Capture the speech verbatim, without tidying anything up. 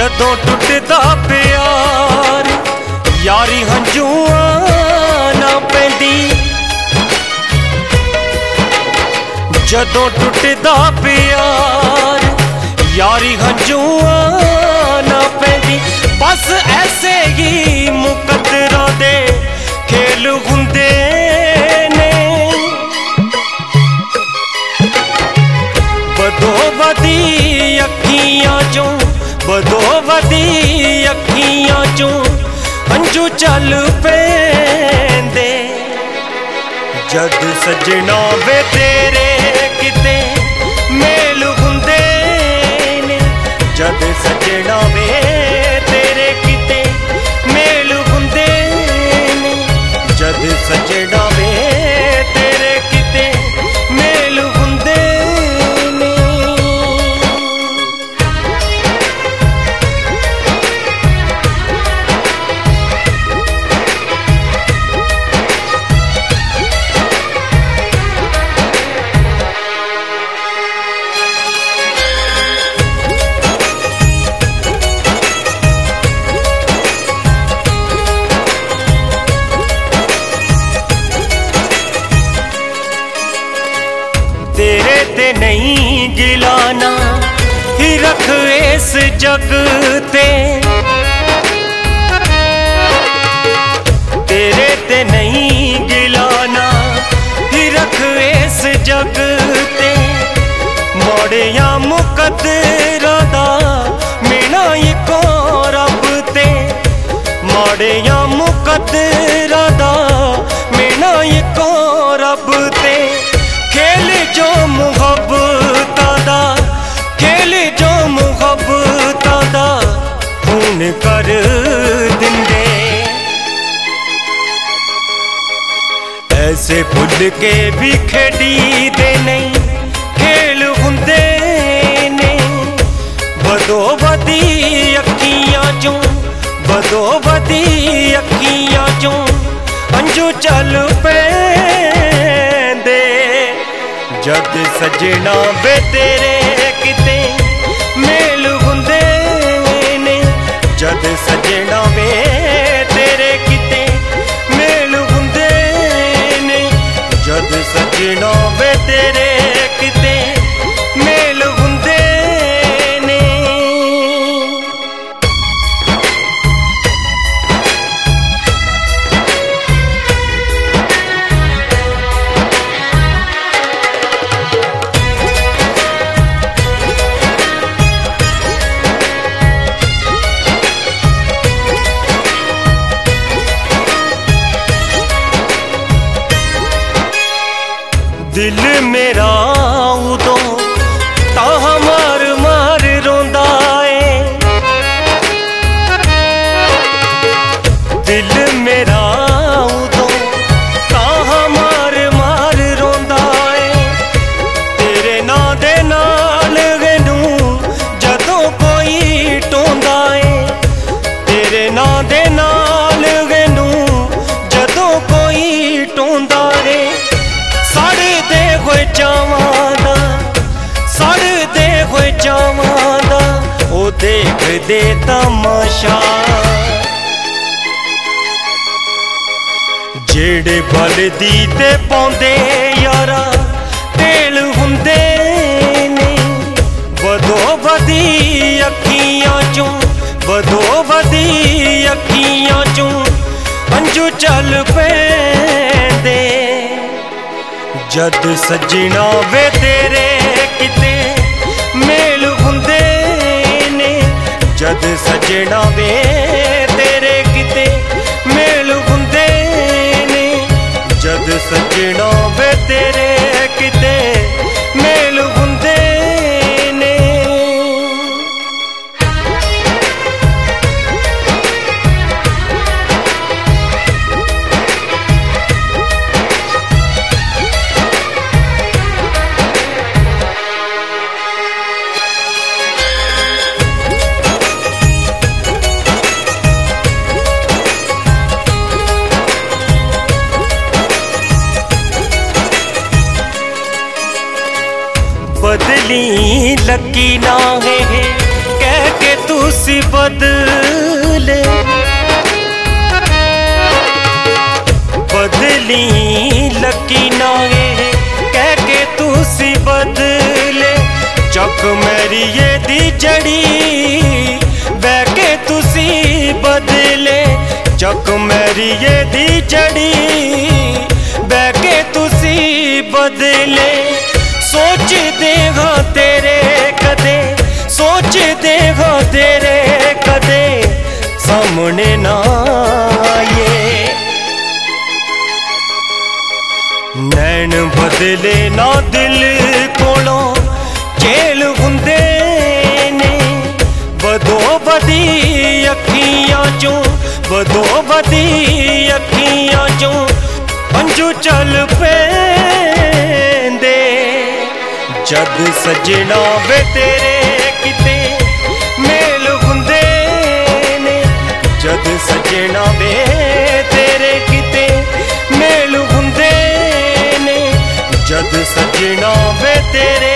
जदों टुटदा प्यार यारी हंझूआं ना पैंदी, जदों टुटदा प्यार यारी हंझूआं ना पैंदी। बस ऐसे ही मुकद्दरां दे खेल हुंदे ने, बदो बदी अखियां चों बदो बदी अखियां चों हंझू चल पैंदे। जद सजना वे तेरे किते मेल हुंदे ने, जद सजना वे तेरे किते मेल हुंदे ने, जद सजना वे तेरे किते मेल हुंदे ने। तेरे ते नहीं गिलाना ही रख इस जग ते, तेरे ते नहीं गिलाना ही रख इस जग ते। मोड़िया मुकद्दरां दा मीना इको रब ते, मोड़िया मुकद्दरां दा मीना इको रब ते। खेल जो मुहब्बतां दा खेल जो मुहब्बतां दा खून कर दिंदे। ऐसे भुल के भी खेडी दे नहीं खेल हुंदे ने, बदो बदी अखियां चों बदो बदी अखियां चों हंझू चल पैंदे। जद सजना वे तेरे किते मेल हुंदे ने, जद सजना वे तेरे किते मेल हुंदे ने, जद सजना वे तेरे किते मेल हुंदे ने। दिल मेरा उदों तां मार मार रोंदा ए, दिल मेरा उदों तां मार मार रोंदा ए। तेरे नां दे नाल गैनू जदों कोई टोंदा ए, तेरे नां दे नाल गैनू जदों कोई टोंदा रे। सड़दे होए चावां दा सड़दे होए चावां दा ओ देख दे तमाशा। जेड़े बलदी ते पौंदे यारा ढेल हुंदे ने, बदो बदी अखियां चों बदो बदी अखियां चों हंझू चल पैंदे। जद सजना वे तेरे किते मेल हुंदे ने, जद सजना वे तेरे किते मेल हुंदे ने, जद सजना वे तेरे किते मेल हुंदे ने। बदली लकी ना है कह के तू सी जड़ी बह के तुसी बदले चक मैरिए दी जड़ी बह के तुसी बदले सोचदे हाँ तेरे कदे सोचदे हाँ तेरे कदे सामने ना आए नैन बदले ना दिल कोलों झेल हुंदे ने बदो बदी अखियां चों बदो बदी अखियां चों पंजू चल पेंदे जद सजना वे तेरे किते मेल हुंदे ने जद सजना वे तेरे किते मेल हुंदे ने जद सजना वे तेरे